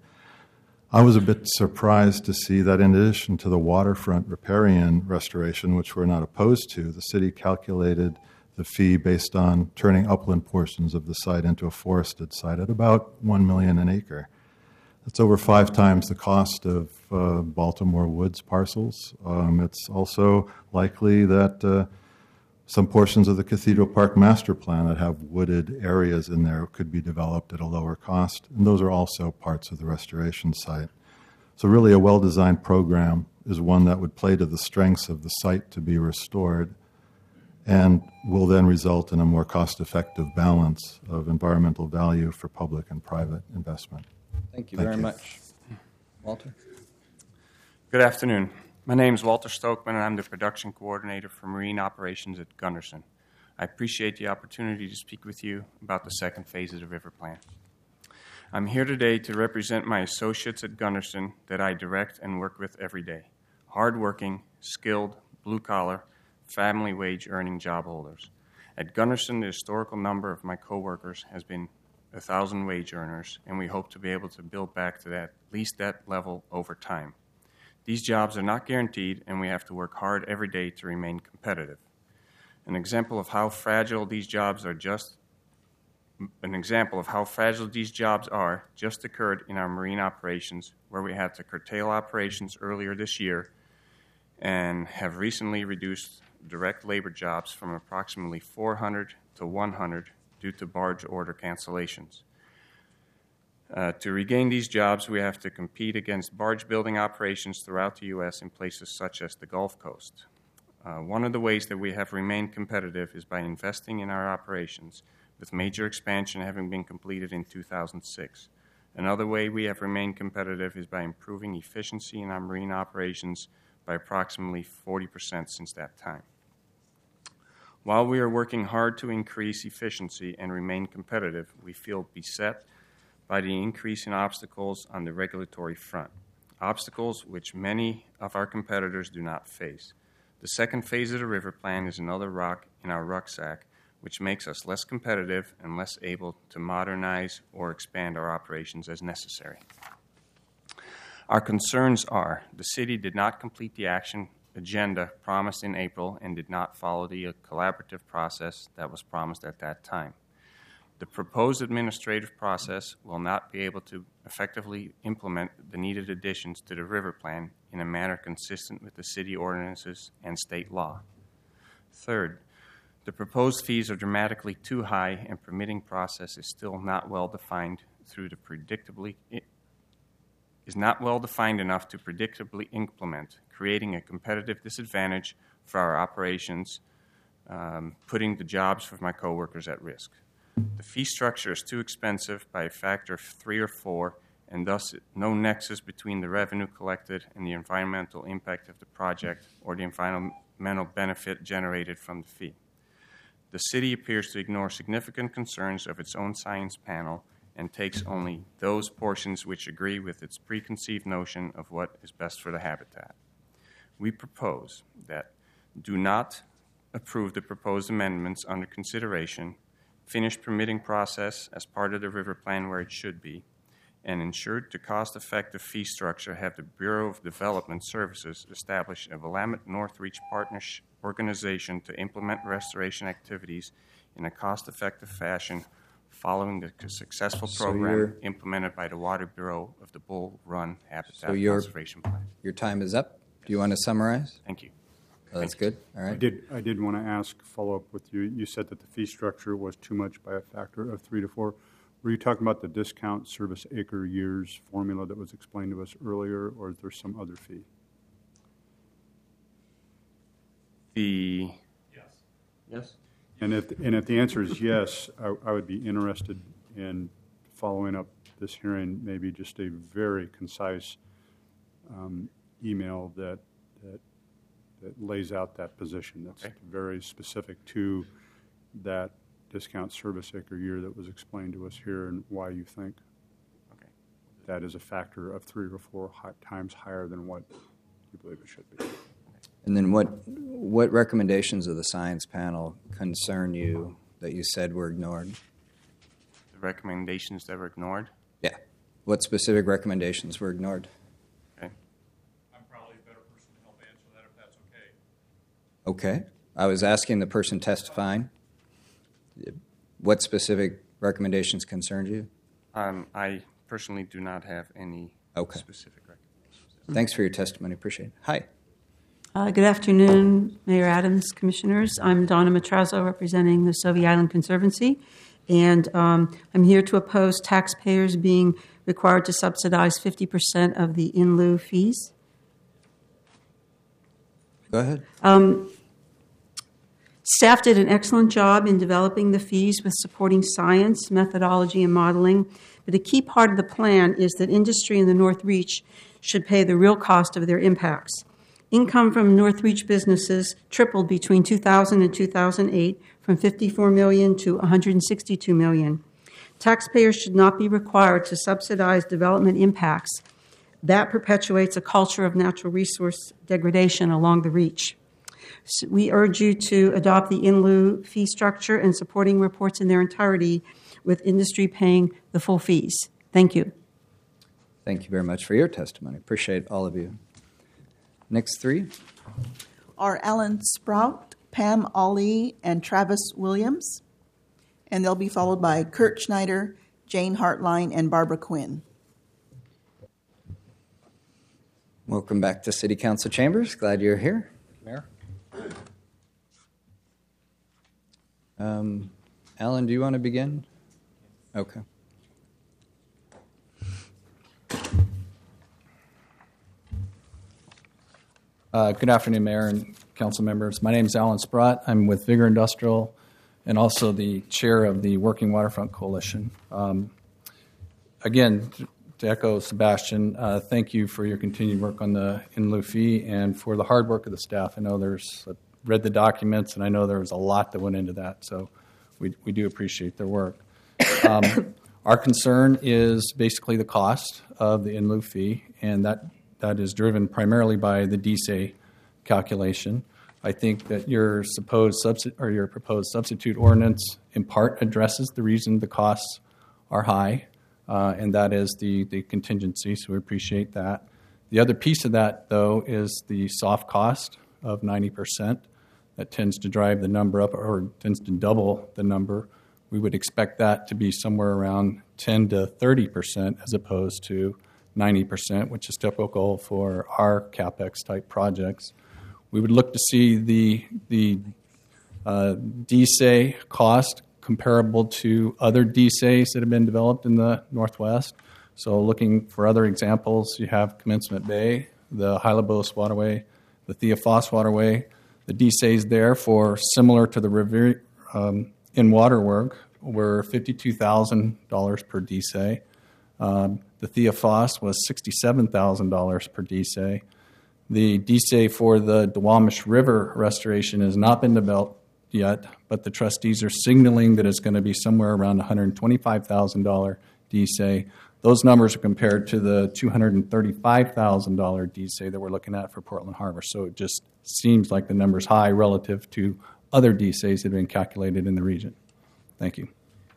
I was a bit surprised to see that in addition to the waterfront riparian restoration, which we're not opposed to, the city calculated the fee based on turning upland portions of the site into a forested site at about one million dollars an acre. That's over five times the cost of uh, Baltimore Woods parcels. Um, it's also likely that uh, some portions of the Cathedral Park master plan that have wooded areas in there could be developed at a lower cost, and those are also parts of the restoration site. So really a well-designed program is one that would play to the strengths of the site to be restored and will then result in a more cost-effective balance of environmental value for public and private investment. Thank you Thank very you. much. Walter? Good afternoon. My name is Walter Stokman, and I'm the production coordinator for marine operations at Gunderson. I appreciate the opportunity to speak with you about the second phase of the River Plan. I'm here today to represent my associates at Gunderson that I direct and work with every day. Hardworking, skilled, blue-collar, family wage-earning job holders. At Gunderson, the historical number of my coworkers has been one thousand wage earners, and we hope to be able to build back to that, at least that level over time. These jobs are not guaranteed, and we have to work hard every day to remain competitive. An example of how fragile these jobs are just an example of how fragile these jobs are just occurred in our marine operations, where we had to curtail operations earlier this year and have recently reduced direct labor jobs from approximately four hundred to one hundred due to barge order cancellations. Uh, to regain these jobs, we have to compete against barge building operations throughout the U S in places such as the Gulf Coast. Uh, one of the ways that we have remained competitive is by investing in our operations, with major expansion having been completed in two thousand six. Another way we have remained competitive is by improving efficiency in our marine operations by approximately forty percent since that time. While we are working hard to increase efficiency and remain competitive, we feel beset by the increase in obstacles on the regulatory front, obstacles which many of our competitors do not face. The second phase of the River Plan is another rock in our rucksack, which makes us less competitive and less able to modernize or expand our operations as necessary. Our concerns are the city did not complete the action agenda promised in April and did not follow the collaborative process that was promised at that time. The proposed administrative process will not be able to effectively implement the needed additions to the River Plan in a manner consistent with the city ordinances and state law. Third, the proposed fees are dramatically too high, and permitting process is still not well defined through the predictably is not well defined enough to predictably implement, creating a competitive disadvantage for our operations, um, putting the jobs of my coworkers at risk. The fee structure is too expensive by a factor of three or four, and thus no nexus between the revenue collected and the environmental impact of the project or the environmental benefit generated from the fee. The city appears to ignore significant concerns of its own science panel and takes only those portions which agree with its preconceived notion of what is best for the habitat. We propose that do not approve the proposed amendments under consideration, finish permitting process as part of the River Plan where it should be, and ensure to cost-effective fee structure have the Bureau of Development Services establish a Willamette North Reach Partnership organization to implement restoration activities in a cost-effective fashion following the successful So program you're- implemented by the Water Bureau of the Bull Run Habitat So your, Conservation Plan. your time is up. Do you want to summarize? Thank you. Oh, that's Thank you. good. All I right. did, I did want to ask, follow up with you. You said that the fee structure was too much by a factor of three to four. Were you talking about the discount service acre years formula that was explained to us earlier, or is there some other fee? The Yes? And if, and if the answer is yes, I, I would be interested in following up this hearing, maybe just a very concise um, email that, that that lays out that position. That's Okay. very specific to that discount service acre year that was explained to us here, and why you think Okay. that is a factor of three or four hi- times higher than what you believe it should be. And then what, what recommendations of the science panel concern you that you said were ignored? The recommendations that were ignored. Yeah. What specific recommendations were ignored? Okay. I'm probably a better person to help answer that if that's okay. Okay. I was asking the person testifying. What specific recommendations concerned you? Um, I personally do not have any Okay. specific recommendations. Thanks for your testimony. Appreciate it. Hi. Uh, good afternoon, Mayor Adams, Commissioners. I'm Donna Matrazo, representing the Sauvie Island Conservancy, and um, I'm here to oppose taxpayers being required to subsidize fifty percent of the in lieu fees. Go ahead. Um, staff did an excellent job in developing the fees with supporting science, methodology, and modeling, but a key part of the plan is that industry in the North Reach should pay the real cost of their impacts. Income from North Reach businesses tripled between two thousand and two thousand eight, from fifty-four million dollars to one hundred sixty-two million dollars. Taxpayers should not be required to subsidize development impacts. That perpetuates a culture of natural resource degradation along the Reach. So we urge you to adopt the in lieu fee structure and supporting reports in their entirety, with industry paying the full fees. Thank you. Thank you very much for your testimony. Appreciate all of you. Next three. Are Alan Sprout, Pam Ali, and Travis Williams. And they'll be followed by Kurt Schneider, Jane Hartline, and Barbara Quinn. Welcome back to City Council Chambers. Glad you're here. Mayor. Um, Alan, do you want to begin? Okay. Uh, good afternoon, Mayor and council members. My name is Alan Sprott. I'm with Vigor Industrial and also the chair of the Working Waterfront Coalition. Um, again, to echo Sebastian, uh, thank you for your continued work on the in lieu fee and for the hard work of the staff. I know there's, I read the documents, and I know there was a lot that went into that, so we, we do appreciate their work. Um, our concern is basically the cost of the in lieu fee, and that That is driven primarily by the D S A calculation. I think that your supposed substi- or your proposed substitute ordinance in part addresses the reason the costs are high, uh, and that is the, the contingency, so we appreciate that. The other piece of that, though, is the soft cost of ninety percent. That tends to drive the number up, or tends to double the number. We would expect that to be somewhere around ten to thirty percent as opposed to ninety percent, which is typical for our CapEx type projects. We would look to see the the uh, D S A cost comparable to other D S As that have been developed in the Northwest. So looking for other examples, you have Commencement Bay, the Hylabos Waterway, the Theophos Waterway. The D S As there for similar to the Riviera um, in water work were fifty-two thousand dollars per D S A. Um, the Theophos was sixty-seven thousand dollars per D S A. The D S A for the Duwamish River restoration has not been developed yet, but the trustees are signaling that it's going to be somewhere around one hundred twenty-five thousand dollars D S A. Those numbers are compared to the two hundred thirty-five thousand dollars D S A that we're looking at for Portland Harbor. So it just seems like the number's high relative to other D S As that have been calculated in the region. Thank you.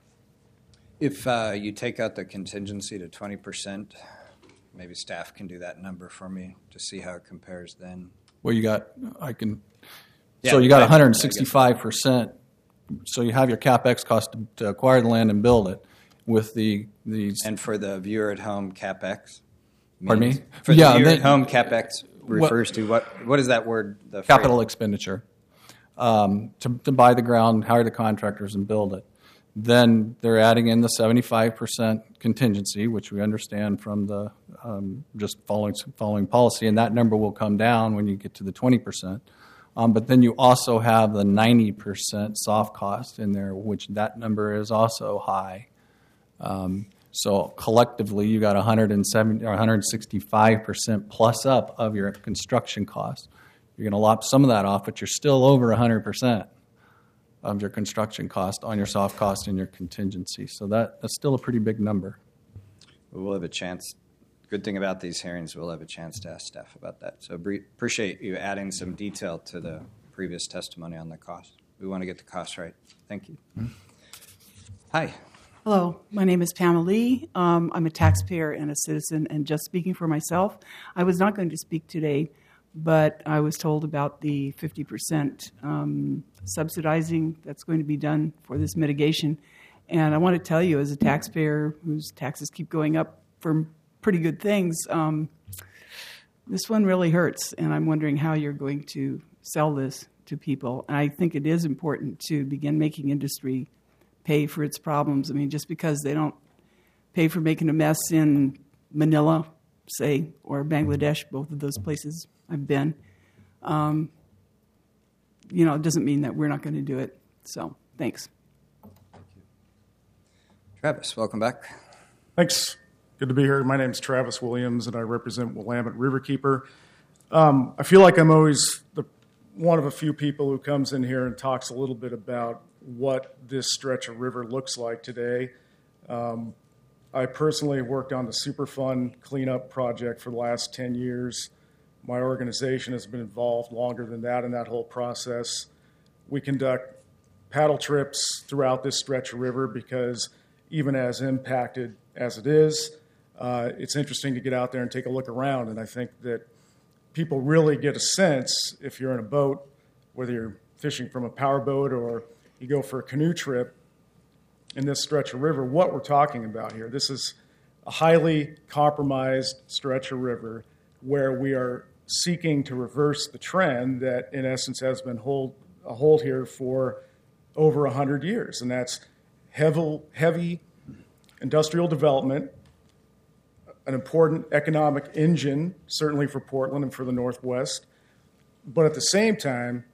If uh, you take out the contingency to twenty percent, maybe staff can do that number for me to see how it compares then. Well, you got, I can, Yeah, so you got I- one hundred sixty-five percent so you have your CapEx cost to, to acquire the land and build it with the, the And for the viewer at home, CapEx? Pardon means- me? For the Yeah, viewer they- at home, CapEx refers What- to what? What is that word? The capital phrase? expenditure um, to, to buy the ground, hire the contractors, and build it. Then they're adding in the seventy-five percent contingency, which we understand from the um, just following following policy, and that number will come down when you get to the twenty percent. Um, but then you also have the ninety percent soft cost in there, which that number is also high. Um, so collectively, you got one hundred seventy or one hundred sixty-five percent plus up of your construction cost. You're going to lop some of that off, but you're still over one hundred percent of your construction cost on your soft cost and your contingency. So that, that's still a pretty big number. We'll have a chance. Good thing about these hearings, we'll have a chance to ask staff about that. So bre- appreciate you adding some detail to the previous testimony on the cost. We want to get the cost right. Thank you. Mm-hmm. Hi. Hello, my name is Pamela Lee. Um, I'm a taxpayer and a citizen, and just speaking for myself, I was not going to speak today, but I was told about the fifty percent um, subsidizing that's going to be done for this mitigation. And I want to tell you, as a taxpayer whose taxes keep going up for pretty good things, um, this one really hurts, and I'm wondering how you're going to sell this to people. And I think it is important to begin making industry pay for its problems. I mean, just because they don't pay for making a mess in Manila, say, or Bangladesh, both of those places I've been, um, you know, it doesn't mean that we're not going to do it. So, thanks. Travis, welcome back. Thanks. Good to be here. My name is Travis Williams, and I represent Willamette Riverkeeper. Um, I feel like I'm always the one of a few people who comes in here and talks a little bit about what this stretch of river looks like today. Um, I personally worked on the Superfund cleanup project for the last ten years. My organization has been involved longer than that in that whole process. We conduct paddle trips throughout this stretch of river because even as impacted as it is, uh, it's interesting to get out there and take a look around. And I think that people really get a sense, if you're in a boat, whether you're fishing from a powerboat or you go for a canoe trip in this stretch of river, what we're talking about here. This is a highly compromised stretch of river where we are seeking to reverse the trend that, in essence, has been hold, a hold here for over one hundred years, and that's heavy, heavy industrial development, an important economic engine, certainly for Portland and for the Northwest, but at the same time,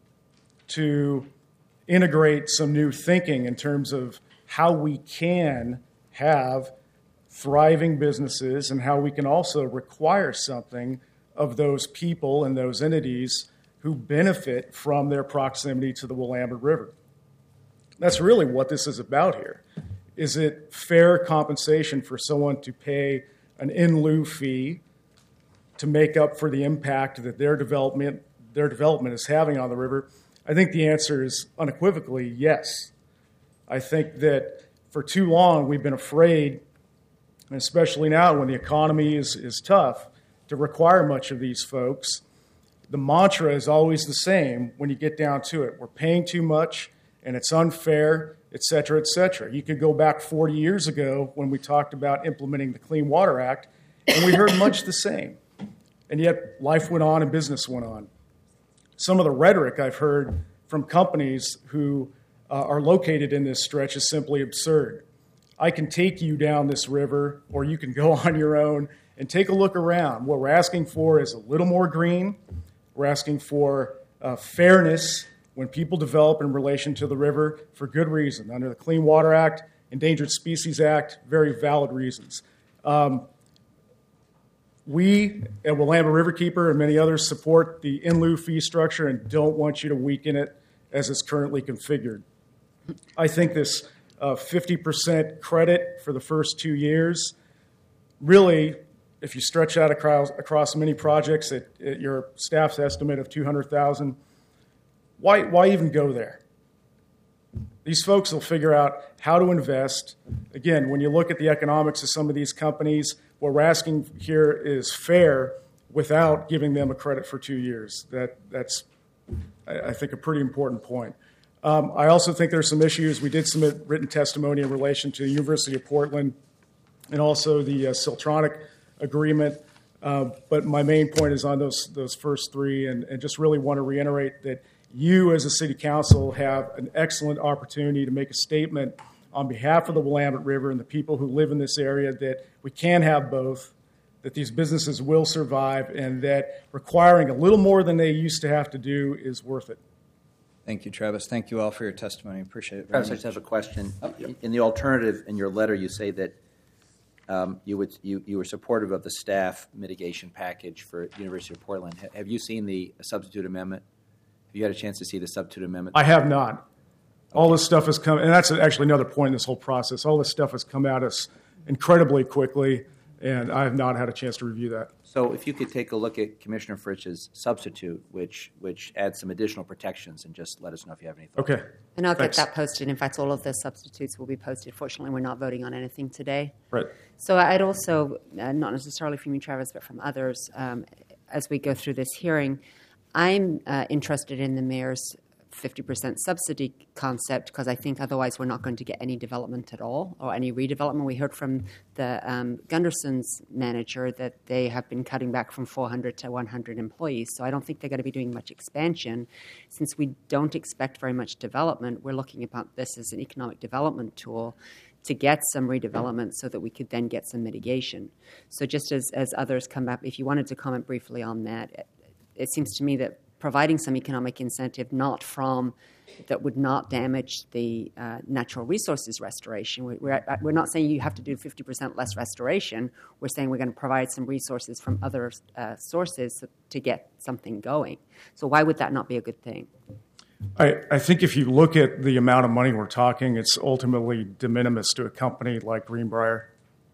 to integrate some new thinking in terms of how we can have thriving businesses and how we can also require something of those people and those entities who benefit from their proximity to the Willamette River. That's really what this is about here. Is it fair compensation for someone to pay an in lieu fee to make up for the impact that their development their development is having on the river? I think the answer is unequivocally yes. I think that for too long we've been afraid, and especially now when the economy is, is tough, to require much of these folks. The mantra is always the same when you get down to it. We're paying too much, and it's unfair, et cetera, et cetera. You could go back forty years ago when we talked about implementing the Clean Water Act, and we heard much the same. And yet life went on and business went on. Some of the rhetoric I've heard from companies who uh, are located in this stretch is simply absurd. I can take you down this river, or you can go on your own and take a look around. What we're asking for is a little more green. We're asking for uh, fairness when people develop in relation to the river for good reason. Under the Clean Water Act, Endangered Species Act, very valid reasons. Um, we at Willamette Riverkeeper and many others support the in lieu fee structure and don't want you to weaken it as it's currently configured. I think this uh, fifty percent credit for the first two years, really, if you stretch out across, across many projects at, at your staff's estimate of two hundred thousand dollars, why, why even go there? These folks will figure out how to invest. Again, when you look at the economics of some of these companies, what we're asking here is fair without giving them a credit for two years. That, that's, I think, a pretty important point. Um, I also think there's some issues. We did submit written testimony in relation to the University of Portland and also the uh, Siltronic agreement. Uh, but my main point is on those those first three, and, and just really want to reiterate that you as a city council have an excellent opportunity to make a statement on behalf of the Willamette River and the people who live in this area that we can have both, that these businesses will survive, and that requiring a little more than they used to have to do is worth it. Thank you, Travis. Thank you all for your testimony. Appreciate it very Travis, I much. just have a question. Oh, yep. In the alternative, in your letter, you say that um, you would you, you were supportive of the staff mitigation package for University of Portland. Ha- have you seen the substitute amendment? Have you had a chance to see the substitute amendment? I have not. All this stuff has come, and that's actually another point in this whole process. All this stuff has come at us incredibly quickly, and I have not had a chance to review that. So if you could take a look at Commissioner Fritz's substitute, which which adds some additional protections, and just let us know if you have any thoughts. Okay. And I'll Thanks. get that posted. In fact, all of the substitutes will be posted. Fortunately, we're not voting on anything today. Right. So I'd also, uh, not necessarily from you, Travis, but from others, um, as we go through this hearing, I'm uh, interested in the mayor's fifty percent subsidy concept, because I think otherwise we're not going to get any development at all or any redevelopment. We heard from the um, Gunderson's manager that they have been cutting back from four hundred to one hundred employees. So I don't think they're going to be doing much expansion. Since we don't expect very much development, we're looking about this as an economic development tool to get some redevelopment so that we could then get some mitigation. So just as, as others come up, if you wanted to comment briefly on that, it, it seems to me that providing some economic incentive not from that would not damage the uh, natural resources restoration. We, we're, we're not saying you have to do fifty percent less restoration. We're saying we're going to provide some resources from other uh, sources to get something going. So why would that not be a good thing? I, I think if you look at the amount of money we're talking, it's ultimately de minimis to a company like Greenbrier.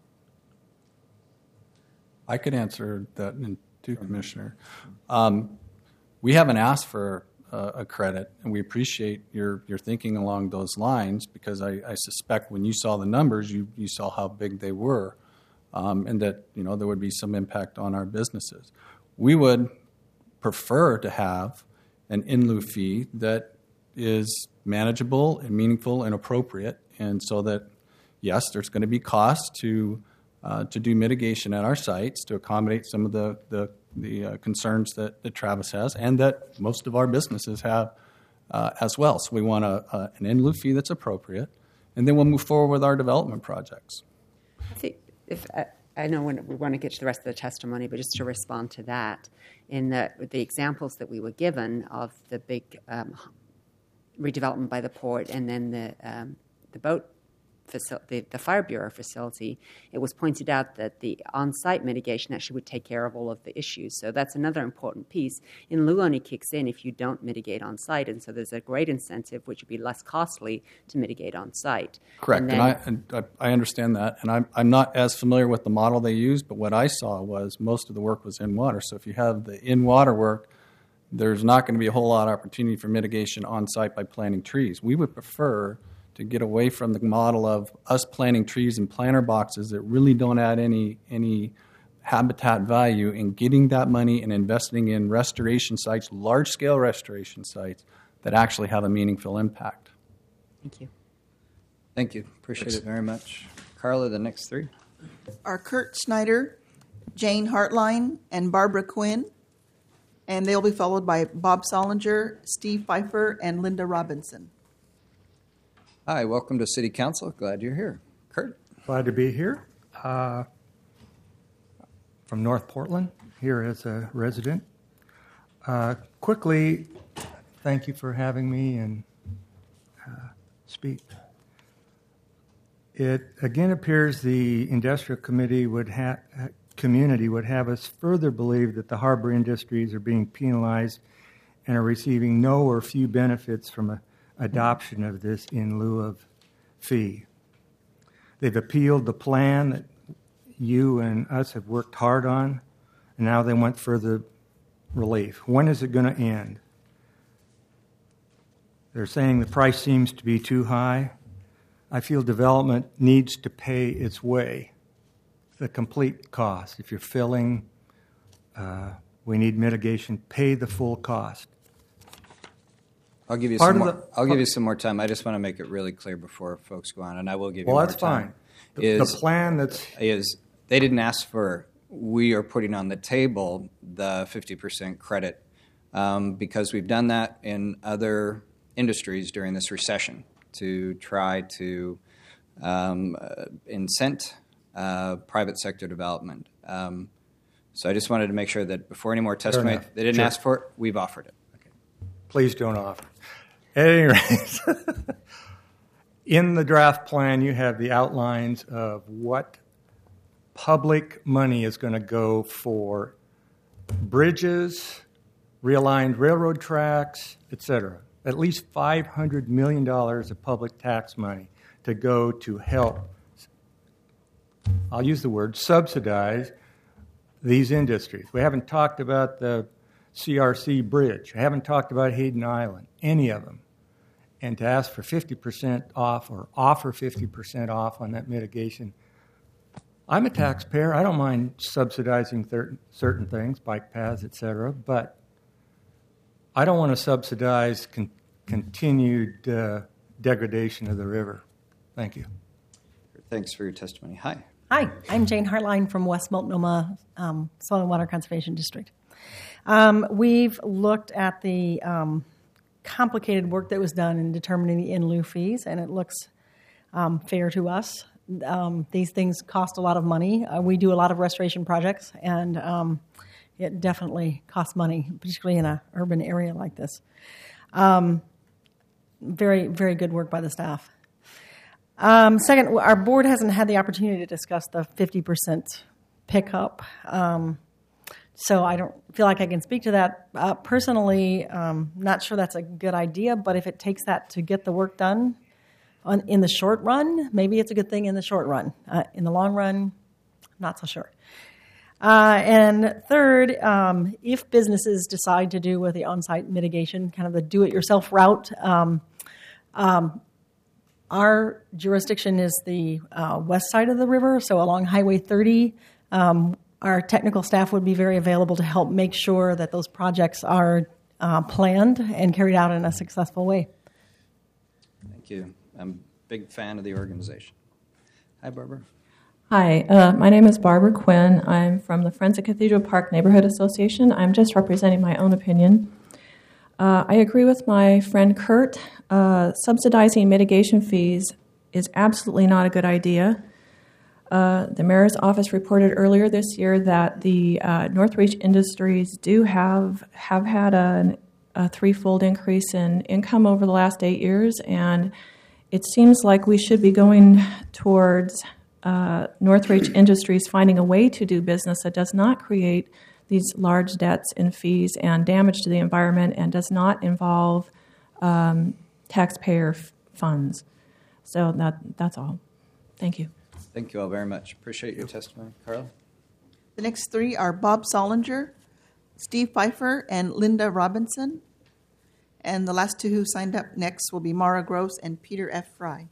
I could answer that in two, Commissioner. Um, we haven't asked for uh, a credit, and we appreciate your, your thinking along those lines, because I, I suspect when you saw the numbers, you, you saw how big they were, um, and that, you know, there would be some impact on our businesses. We would prefer to have an in lieu fee that is manageable and meaningful and appropriate, and so that, yes, there's going to be costs to uh, to do mitigation at our sites to accommodate some of the the, the uh, concerns that, that Travis has, and that most of our businesses have uh, as well. So we want a, a, an in lieu fee that's appropriate, and then we'll move forward with our development projects. I think if I, I know when we want to get to the rest of the testimony, but just to respond to that, in the the examples that we were given of the big um, redevelopment by the port and then the um, the boat facility, the, the Fire Bureau facility, it was pointed out that the on-site mitigation actually would take care of all of the issues. So that's another important piece. In lieu only kicks in if you don't mitigate on-site, and so there's a great incentive, which would be less costly, to mitigate on-site. Correct, and, and, then, I, and I understand that, and I'm, I'm not as familiar with the model they used, but what I saw was most of the work was in water. So if you have the in-water work, there's not going to be a whole lot of opportunity for mitigation on-site by planting trees. We would prefer to get away from the model of us planting trees in planter boxes that really don't add any any habitat value, and getting that money and investing in restoration sites, large-scale restoration sites, that actually have a meaningful impact. Thank you. Thank you. Appreciate it very much. Carla, the next three. Are Kurt Snyder, Jane Hartline, and Barbara Quinn. And they'll be followed by Bob Solinger, Steve Pfeiffer, and Linda Robinson. Hi, welcome to City Council. Glad you're here. Kurt. Glad to be here. Uh, from North Portland, here as a resident. Uh, quickly, thank you for having me and uh, speak. It again appears the industrial committee would have community would have us further believe that the harbor industries are being penalized and are receiving no or few benefits from a adoption of this in lieu of fee. They've appealed the plan that you and us have worked hard on, and now they want further relief. When is it going to end? They're saying the price seems to be too high. I feel development needs to pay its way, the complete cost. If you're filling, uh, we need mitigation, pay the full cost. I'll give you Part some of more, the- I'll give you some more time. I just want to make it really clear before folks go on, and I will give you Well, more that's time. fine. The- the plan that's- is they didn't ask for. We are putting on the table the fifty percent credit um, because we've done that in other industries during this recession to try to um, uh, incent uh, private sector development. Um, so I just wanted to make sure that before any more testimony, enough. they didn't Sure. ask for it. We've offered it. Please don't offer. At any rate, in the draft plan, you have the outlines of what public money is going to go for bridges, realigned railroad tracks, et cetera. At least five hundred million dollars of public tax money to go to help, I'll use the word, subsidize these industries. We haven't talked about the C R C bridge. I haven't talked about Hayden Island, any of them. And to ask for fifty percent off or offer fifty percent off on that mitigation, I'm a taxpayer. I don't mind subsidizing thir- certain things, bike paths, et cetera, but I don't want to subsidize con- continued uh, degradation of the river. Thank you. Thanks for your testimony. Hi. Hi, I'm Jane Hartline from West Multnomah um, Soil and Water Conservation District. Um, we've looked at the um, complicated work that was done in determining the in lieu fees, and it looks um, fair to us. Um, these things cost a lot of money. Uh, we do a lot of restoration projects, and um, it definitely costs money, particularly in an urban area like this. Um, very, very good work by the staff. Um, second, our board hasn't had the opportunity to discuss the fifty percent pickup. Um, So I don't feel like I can speak to that. Uh, personally, um, not sure that's a good idea, but if it takes that to get the work done on, in the short run, maybe it's a good thing in the short run. Uh, in the long run, not so sure. Uh, and third, um, if businesses decide to do with the on-site mitigation, kind of the do-it-yourself route, um, um, our jurisdiction is the uh, west side of the river, so along Highway thirty. Um, Our technical staff would be very available to help make sure that those projects are uh, planned and carried out in a successful way. Thank you. I'm a big fan of the organization. Hi, Barbara. Hi, uh, my name is Barbara Quinn. I'm from the Friends of Cathedral Park Neighborhood Association. I'm just representing my own opinion. Uh, I agree with my friend Kurt. Uh, subsidizing mitigation fees is absolutely not a good idea. Uh, the mayor's office reported earlier this year that the uh, Northreach Industries do have have had a, a threefold increase in income over the last eight years, and it seems like we should be going towards uh, Northreach Industries finding a way to do business that does not create these large debts and fees and damage to the environment and does not involve um, taxpayer f- funds. So that that's all. Thank you. Thank you all very much. Appreciate your testimony. Carla? The next three are Bob Solinger, Steve Pfeiffer, and Linda Robinson. And the last two who signed up next will be Mara Gross and Peter F. Fry.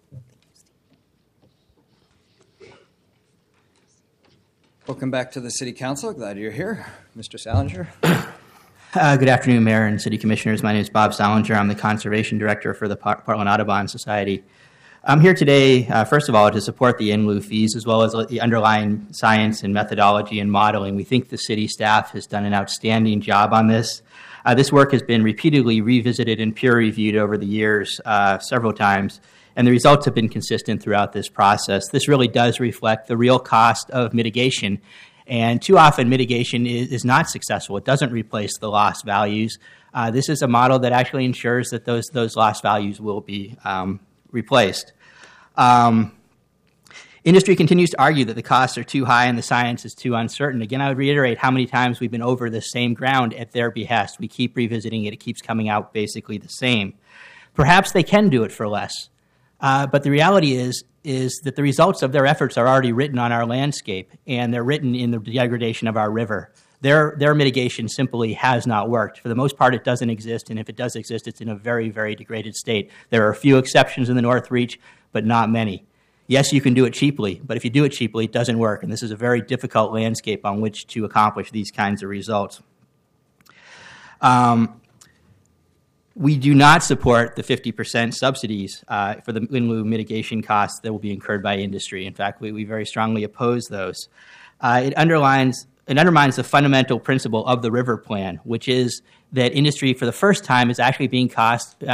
Welcome back to the City Council. Glad you're here. Mister Salinger. Uh, good afternoon, Mayor and City Commissioners. My name is Bob Salinger. I'm the Conservation Director for the Portland Audubon Society. I'm here today, uh, first of all, to support the in lieu fees as well as the underlying science and methodology and modeling. We think the city staff has done an outstanding job on this. Uh, this work has been repeatedly revisited and peer-reviewed over the years uh, several times, and the results have been consistent throughout this process. This really does reflect the real cost of mitigation, and too often mitigation is, is not successful. It doesn't replace the lost values. Uh, this is a model that actually ensures that those, those lost values will be um, replaced. Um, industry continues to argue that the costs are too high and the science is too uncertain. Again, I would reiterate how many times we've been over the same ground at their behest. We keep revisiting it. It keeps coming out basically the same. Perhaps they can do it for less. Uh, but the reality is, is that the results of their efforts are already written on our landscape, and they're written in the degradation of our river. Their, their mitigation simply has not worked. For the most part, it doesn't exist, and if it does exist, it's in a very, very degraded state. There are a few exceptions in the North Reach, but not many. Yes, you can do it cheaply, but if you do it cheaply, it doesn't work, and this is a very difficult landscape on which to accomplish these kinds of results. Um, we do not support the fifty percent subsidies uh, for the in lieu mitigation costs that will be incurred by industry. In fact, we, we very strongly oppose those. Uh, it underlines it undermines the fundamental principle of the river plan, which is that industry for the first time is actually being cost uh,